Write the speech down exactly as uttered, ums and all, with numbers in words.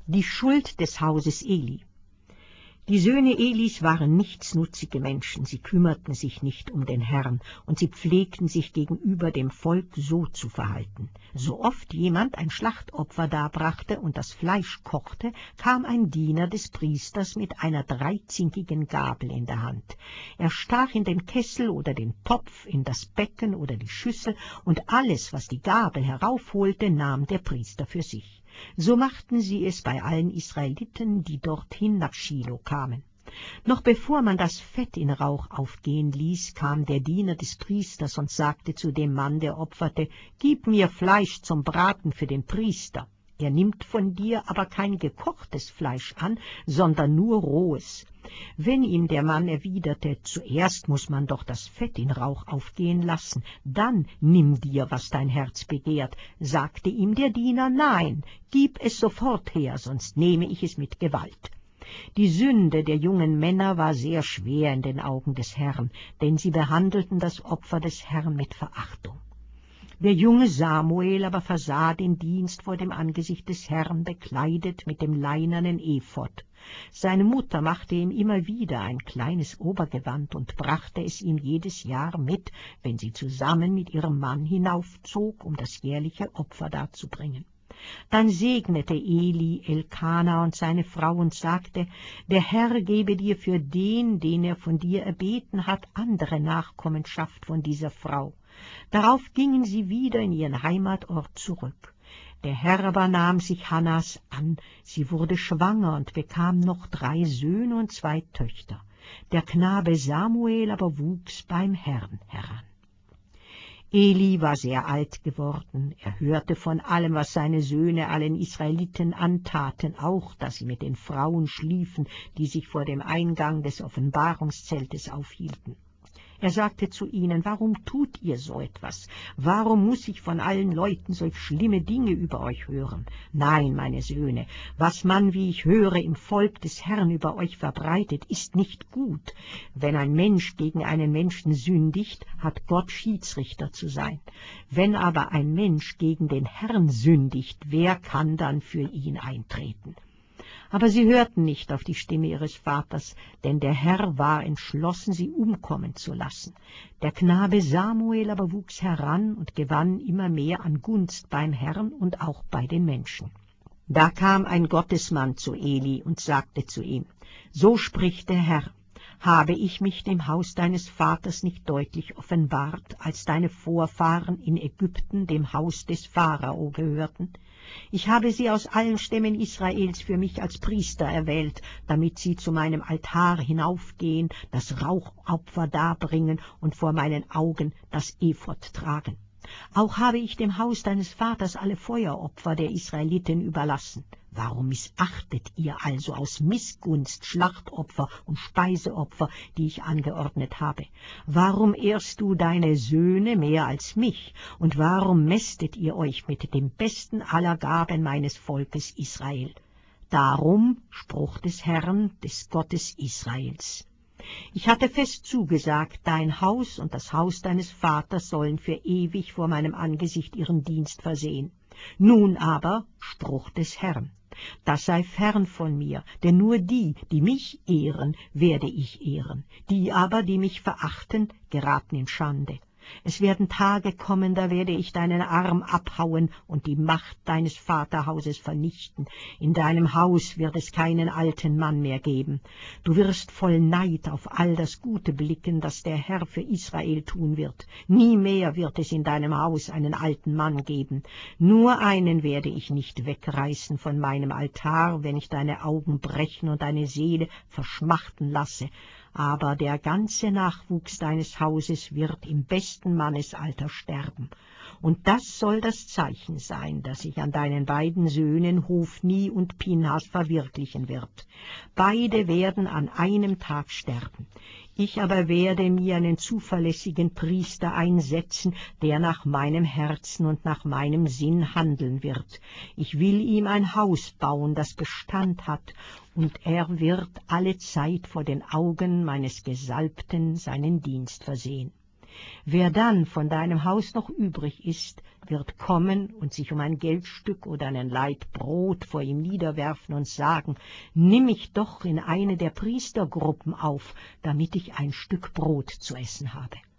Die Schuld des Hauses Eli. Die Söhne Elis waren nichtsnutzige Menschen, sie kümmerten sich nicht um den Herrn, und sie pflegten sich gegenüber dem Volk so zu verhalten. So oft jemand ein Schlachtopfer darbrachte und das Fleisch kochte, kam ein Diener des Priesters mit einer dreizinkigen Gabel in der Hand. Er stach in den Kessel oder den Topf, in das Becken oder die Schüssel, und alles, was die Gabel heraufholte, nahm der Priester für sich. So machten sie es bei allen Israeliten, die dorthin nach Schilo kamen. Noch bevor man das Fett in Rauch aufgehen ließ, kam der Diener des Priesters und sagte zu dem Mann, der opferte: »Gib mir Fleisch zum Braten für den Priester. Er nimmt von dir aber kein gekochtes Fleisch an, sondern nur rohes.« Wenn ihm der Mann erwiderte: »Zuerst muß man doch das Fett in Rauch aufgehen lassen, dann nimm dir, was dein Herz begehrt«, sagte ihm der Diener: »Nein, gib es sofort her, sonst nehme ich es mit Gewalt.« Die Sünde der jungen Männer war sehr schwer in den Augen des Herrn, denn sie behandelten das Opfer des Herrn mit Verachtung. Der junge Samuel aber versah den Dienst vor dem Angesicht des Herrn, bekleidet mit dem leinenen Ephod. Seine Mutter machte ihm immer wieder ein kleines Obergewand und brachte es ihm jedes Jahr mit, wenn sie zusammen mit ihrem Mann hinaufzog, um das jährliche Opfer darzubringen. Dann segnete Eli Elkana und seine Frau und sagte: »Der Herr gebe dir für den, den er von dir erbeten hat, andere Nachkommenschaft von dieser Frau.« Darauf gingen sie wieder in ihren Heimatort zurück. Der Herr aber nahm sich Hannas an, sie wurde schwanger und bekam noch drei Söhne und zwei Töchter. Der Knabe Samuel aber wuchs beim Herrn heran. Eli war sehr alt geworden, er hörte von allem, was seine Söhne allen Israeliten antaten, auch, dass sie mit den Frauen schliefen, die sich vor dem Eingang des Offenbarungszeltes aufhielten. Er sagte zu ihnen: »Warum tut ihr so etwas? Warum muss ich von allen Leuten solch schlimme Dinge über euch hören? Nein, meine Söhne, was man, wie ich höre, im Volk des Herrn über euch verbreitet, ist nicht gut. Wenn ein Mensch gegen einen Menschen sündigt, hat Gott Schiedsrichter zu sein. Wenn aber ein Mensch gegen den Herrn sündigt, wer kann dann für ihn eintreten?« Aber sie hörten nicht auf die Stimme ihres Vaters, denn der Herr war entschlossen, sie umkommen zu lassen. Der Knabe Samuel aber wuchs heran und gewann immer mehr an Gunst beim Herrn und auch bei den Menschen. Da kam ein Gottesmann zu Eli und sagte zu ihm: »So spricht der Herr: Habe ich mich dem Haus deines Vaters nicht deutlich offenbart, als deine Vorfahren in Ägypten dem Haus des Pharao gehörten? Ich habe sie aus allen Stämmen Israels für mich als Priester erwählt, damit sie zu meinem Altar hinaufgehen, das Rauchopfer darbringen und vor meinen Augen das Ephod tragen. Auch habe ich dem Haus deines Vaters alle Feueropfer der Israeliten überlassen. Warum missachtet ihr also aus Missgunst Schlachtopfer und Speiseopfer, die ich angeordnet habe? Warum ehrst du deine Söhne mehr als mich, und warum mästet ihr euch mit dem besten aller Gaben meines Volkes Israel? Darum, Spruch des Herrn, des Gottes Israels: Ich hatte fest zugesagt, dein Haus und das Haus deines Vaters sollen für ewig vor meinem Angesicht ihren Dienst versehen. Nun aber, Spruch des Herrn, das sei fern von mir, denn nur die, die mich ehren, werde ich ehren. Die aber, die mich verachten, geraten in Schande. Es werden Tage kommen, da werde ich deinen Arm abhauen und die Macht deines Vaterhauses vernichten. In deinem Haus wird es keinen alten Mann mehr geben. Du wirst voll Neid auf all das Gute blicken, das der Herr für Israel tun wird. Nie mehr wird es in deinem Haus einen alten Mann geben. Nur einen werde ich nicht wegreißen von meinem Altar, wenn ich deine Augen brechen und deine Seele verschmachten lasse. Aber der ganze Nachwuchs deines Hauses wird im besten Mannesalter sterben. Und das soll das Zeichen sein, das sich an deinen beiden Söhnen Hofni und Pinhas verwirklichen wird. Beide werden an einem Tag sterben. Ich aber werde mir einen zuverlässigen Priester einsetzen, der nach meinem Herzen und nach meinem Sinn handeln wird. Ich will ihm ein Haus bauen, das Bestand hat, und er wird alle Zeit vor den Augen meines Gesalbten seinen Dienst versehen. Wer dann von deinem Haus noch übrig ist, wird kommen und sich um ein Geldstück oder einen Laib Brot vor ihm niederwerfen und sagen, nimm mich doch in eine der Priestergruppen auf, damit ich ein Stück Brot zu essen habe.